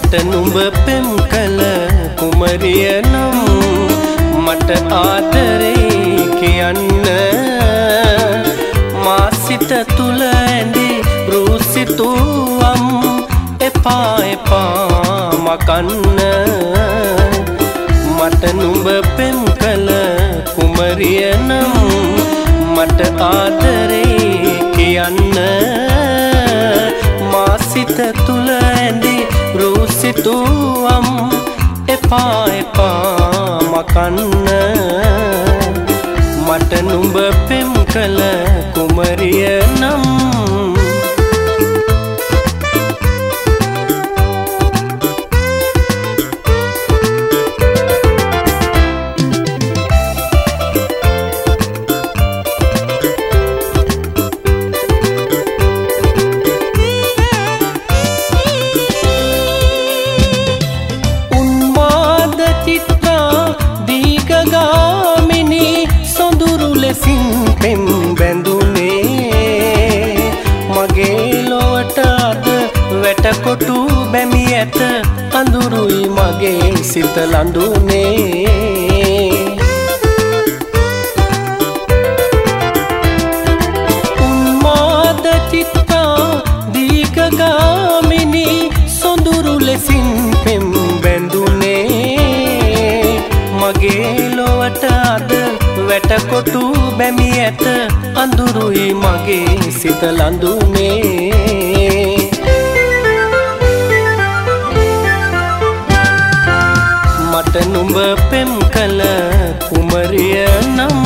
මට නුඹ පෙම් කළ කුමරිය නම් මට ආදරේ කියන්න මා සිත තුල ඇඳි රුසිතුවම් එපා එපා මකන්න මට නුඹ පෙම් කළ කුමරිය නම් මට ආදරේ කියන්න මා සිත තුල ඇඳි රුසිතුවම් එපා එපා මකන්න මට නුඹ පෙම් කළ කුමරිය නම් පෙම් බැඳුනේ මගේ ලොවට අද වැටකොටු බැමි ඇත අඳුරුයි මගේ සිත ලඳුනේ උන්මාද චිත්තා දීර්ඝගාමිනී සොඳුරු ලෙසින් පෙම් බැඳුනේ මගේ ලොවට අද වැටකොටු බැමි ඇත අඳුරුයි මගේ සිත ලඳුනේ මට නුඹ පෙම් කළ කුමරිය නම්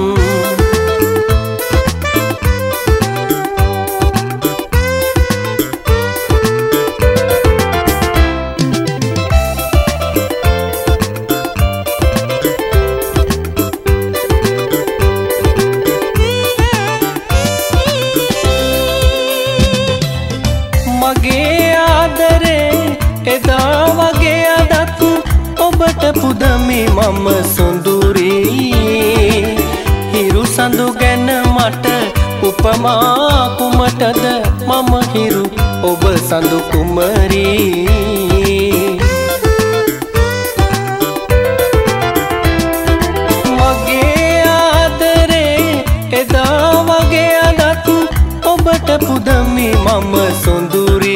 මගේ ආදරේ එදා වගේ අදත් ඔබට පුදමි මම සොඳුරි හිරු සඳු ගැන මට උපමා කුමටද මම හිරු ඔබ සඳු කුමරි මගේ ආදරේ එදා වගේ අදත් ඔබට පුදමි මම සොඳුරි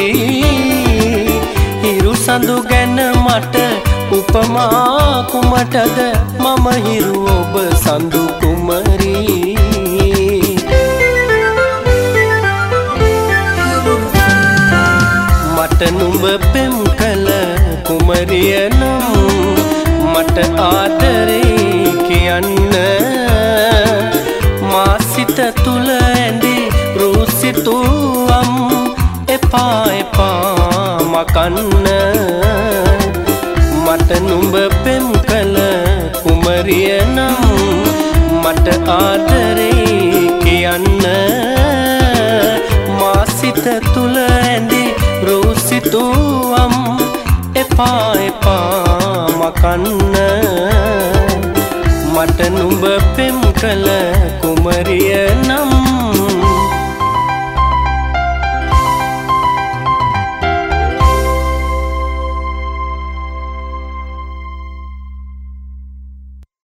හිරු සඳු ගැන මට උපමා කුමටද මම හිරු ඔබ සඳු කුමරි මට නුඹ පෙම් කළ කුමරිය නම් මට ආදරේ කියන්න මා සිත තුල ඇඳි රුසිතුවම් එපා එපා මකන්න මට නුඹ පෙම් කළ කුමරිය නම් මට ආදරේ කියන්න මා සිත තුල ඇඳි රුසිතුවම් එපා එපා මකන්න මට නුඹ පෙම් කළ කුමරිය නම්